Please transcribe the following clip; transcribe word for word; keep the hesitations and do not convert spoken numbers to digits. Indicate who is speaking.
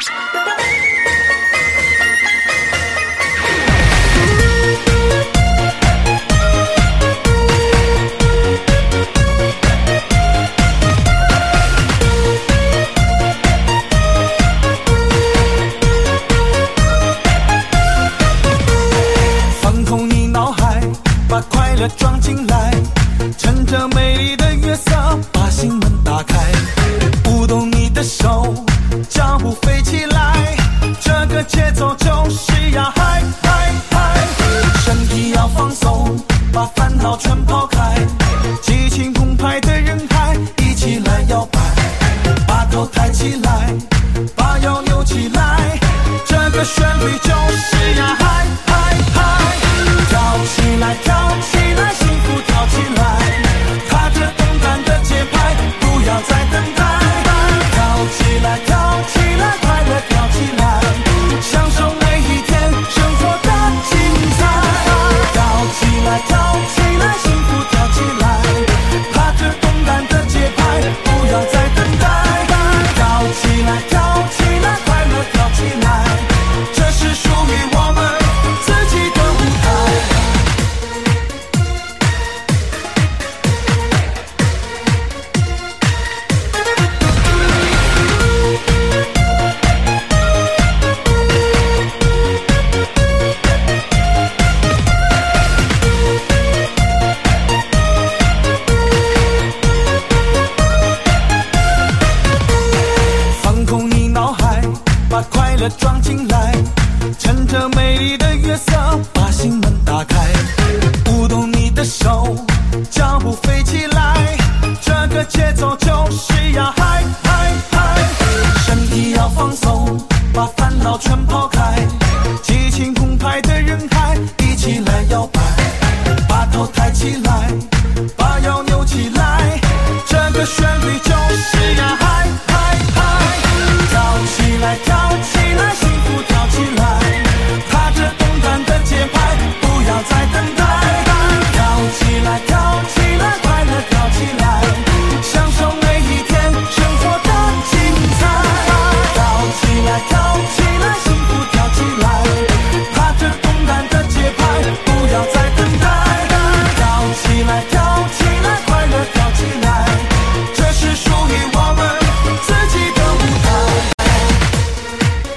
Speaker 1: 装进来，趁着美丽的月色，把心门打开，舞动你的手，脚步飞起来，这个节奏就是要嗨嗨嗨，身体要放松，把烦恼全抛开，激情澎湃的人海，一起来摇摆，把头抬起来，把腰扭起来，这个旋律就是要嗨嗨嗨，跳起来跳起来，幸福跳起来，踏着动感的节拍，不要再等待，跳起来跳起来，快乐跳起来，享受每一天生活的精彩，跳起来跳起来，幸福跳起来，踏着动感的节拍，不要再等待，跳起来跳起来，快乐跳起来，这是属于我们自己的舞台。放空你脑海，把快乐装进来，趁着美丽的